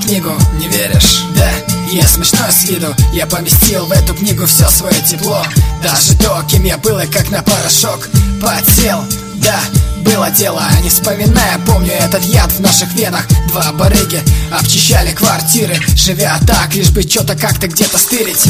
книгу, не веришь? Да, я смешной с виду. Я поместил в эту книгу все свое тепло. Даже то, кем я был и как на порошок подсел. Да, было дело, не вспоминая, помню этот яд в наших венах. Два барыги обчищали квартиры, живя так, лишь бы что-то как-то где-то стырить.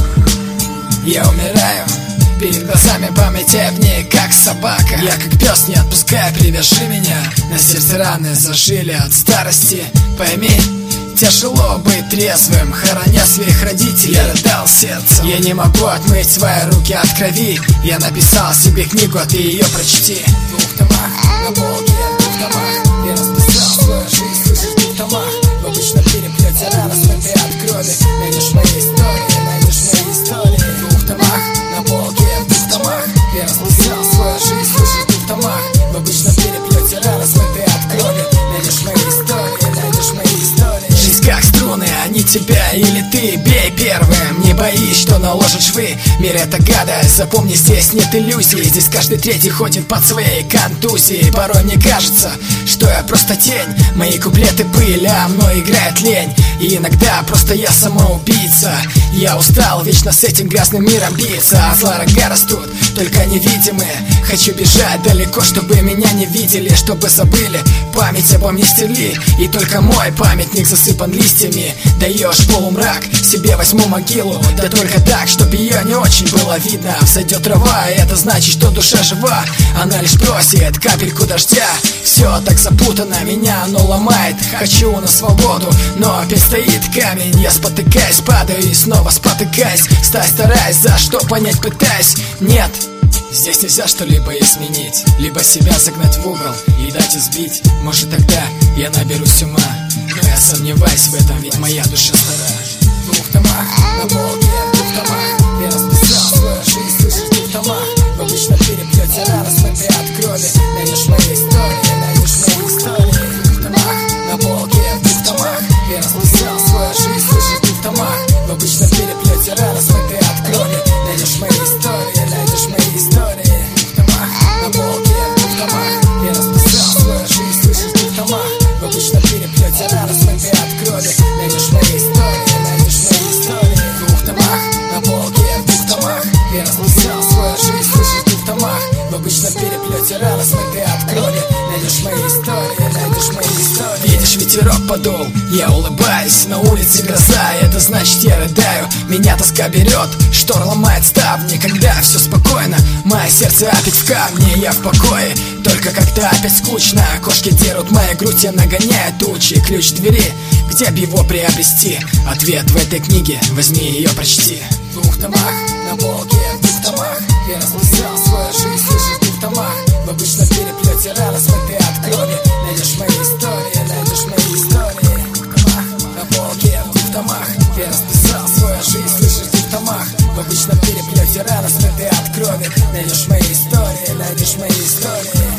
Я умираю, перед глазами памяти в ней как собака. Я как пес, не отпускай, привяжи меня. На сердце раны зажили от старости. Пойми, тяжело быть трезвым, хороня своих родителей. Я рыдал сердцем, я не могу отмыть свои руки от крови. Я написал себе книгу, а ты ее прочти. В двух томах, на полке, в двух томах. Я расписал свою жизнь, слышишь, в двух томах. В обычном переплете рано смотри от крови. Найдешь мои истории, найдешь мои истории. В двух томах, на полке, в двух томах. Я расписал свою жизнь, слышишь, в двух томах. В обычном переплете рано смотри от крови. Найдешь мои истории, найдешь мои истории. Жизнь как струны, они тебя или ты. Бей первым, не боись, что наложат швы. Мир это гадость, запомни, здесь нет иллюзий. Здесь каждый третий ходит под своей контузией. Порой мне кажется, что я просто тень. Мои куплеты пыль, а мной играет лень. И иногда просто я самоубийца. Я устал вечно с этим грязным миром биться. А зла рога растут, только невидимые. Хочу бежать далеко, чтобы меня не видели, чтобы забыли, память обо мне стерли. И только мой памятник засыпан листьями. Даешь полумрак, себе возьму могилу. Да только так, чтоб ее не очень было видно. Взойдет трава, и это значит, что душа жива. Она лишь просит капельку дождя. Все так запутано, меня оно ломает. Хочу на свободу, но опять стоит камень. Я спотыкаюсь, падаю и снова спотыкаюсь. Стараюсь, за что понять пытаюсь. Нет, здесь нельзя что-либо изменить. Либо себя загнать в угол и дать избить. Может тогда я наберусь ума. Но я сомневаюсь в этом, ведь моя душа стара. В двух томах, на полке, в двух томах. Я расписал свою жизнь, слышишь, в двух томах. В обычном переплете рано смотри от крови. Найдешь мои истории, найдешь мои истории. В двух томах, на полке, в двух томах. Я расписал свою жизнь, слышишь, в двух томах. В обычном переплете рано смотри от крови. Найдешь мои истории, найдешь мои истории. В двух томах, на полке, в двух томах. Я расписал свою жизнь, слышишь, в двух томах. В обычном переплете рано смотри от крови. Найдешь мои истории, найдешь мои истории. В двух томах, на полке, в двух томах. Я расписал свою жизнь, слышишь, в двух томах. В обычном переплете рано смотри от крови. Найдешь мои истории, найдешь мои истории. Видишь, ветерок подул, я улыбаюсь. На улице гроза, это значит я рыдаю. Меня тоска берет, штор ломает ставни. Когда все спокойно, мое сердце опять в камне. Я в покое, только когда опять скучно. Кошки дерут мою грудь, я нагоняю тучи. Ключ двери, где б его приобрести? Ответ в этой книге, возьми ее, прочти. В двух томах, на полке, в двух томах. Я расписал свою жизнь, слышишь, в двух томах. В обычном переплете рано смотри от крови. Найдешь мои истории, найдешь мои истории. В двух томах, на полке, в двух томах. Я расписал свою жизнь, слышишь, в двух томах. В обычном переплете рано смотри от крови. Найдешь мои истории, найдешь мои истории.